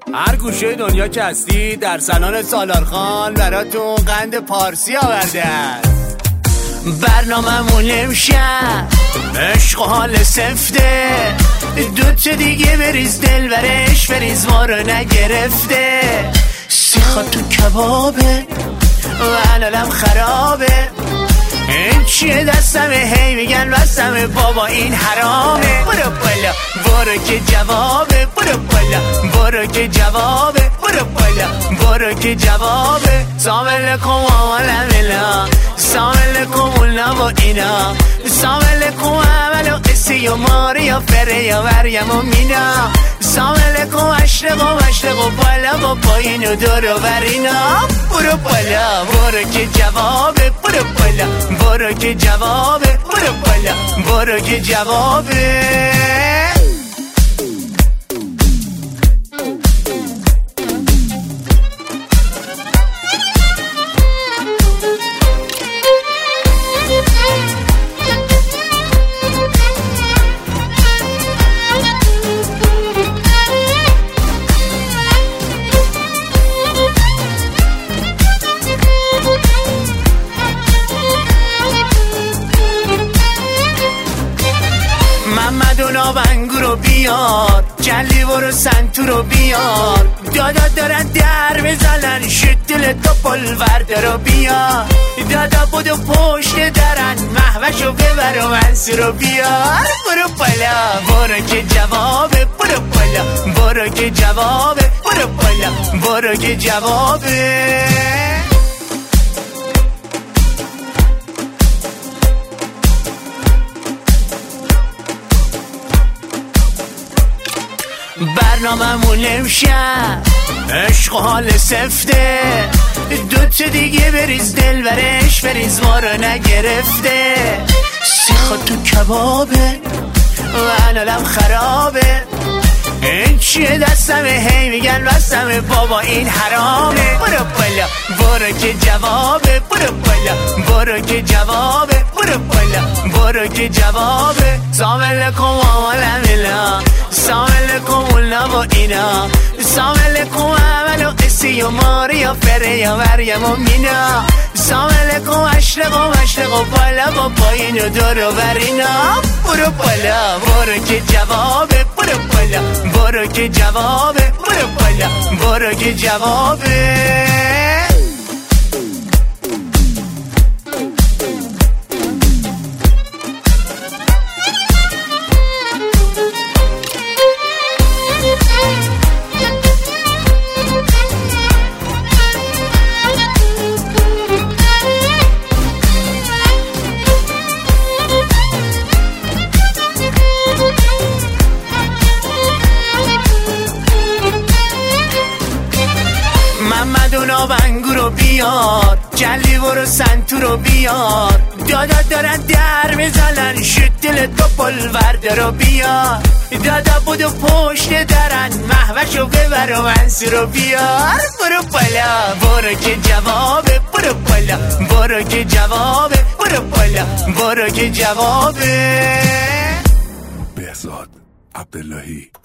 هر گوشه دنیا که هستی در سالن سالارخان براتون قند پارسی آورده است. برنامه‌مون امشب عشق و حال سفته، دوتا دیگه بریز دل برش بریز ما رو نگرفته. سیخا تو کبابه و حلالم خرابه، این چیه دستمه هی میگن بستمه بابا این حرامه. برو بالا برو که جوابه، برو بالا برو که جوابه، برو بالا برو که جوابه. سامل کم آمالم اینا، سامل کم اونا و اینا، سامل کم عمل و قصی و ماری و فره و وریم و مینا، سامل کم اشرق و بالا و پایین و دور و ورینا. برو بالا برو که جوابه، برو بالا برو که جوابه، برو بالا برو که جوابه. محمدونا بنگو رو بیار، جلی برو سنتو رو بیار، دادا دارن در بزنن شد دل تو پلورده رو بیار، دادا بودو پشت درن محوشو ببر و منسو رو بیار. برو بالا برو که جوابه، برو بالا برو که جوابه، برو بالا برو که جوابه. برنامه‌مون امشب عشق و حال سفته، دوتا دیگه بریز دل برش بریز ما رو نگرفته. سیخا تو کبابه و حلالم خرابه، این چیه دستمه هی میگن بستمه بابا این حرامه. برو بالا برو که جوابه، برو بالا برو که جوابه، برو بالا برو که جوابه. سامل کم آمالم اینا، سامل کم اونا و اینا، سامل کم عمل و قصی و ماری و فره و وریم و مینا، سامل کم اشرق و بالا و پایین و دور و ورینا. برو بالا برو که جوابه، برو بالا برو که جوابه، برو بالا برو که جوابه. محمدونا بنگو رو بیار، جلی برو سنتو رو بیار، دادا دارن در میزنن شد دل تو پلورده رو بیار، دادا بودو پشت درن محوشو ببر و منسو رو بیار. برو بالا برو که جوابه، برو بالا برو که جوابه، برو بالا برو که جوابه. بهزاد عبداللهی.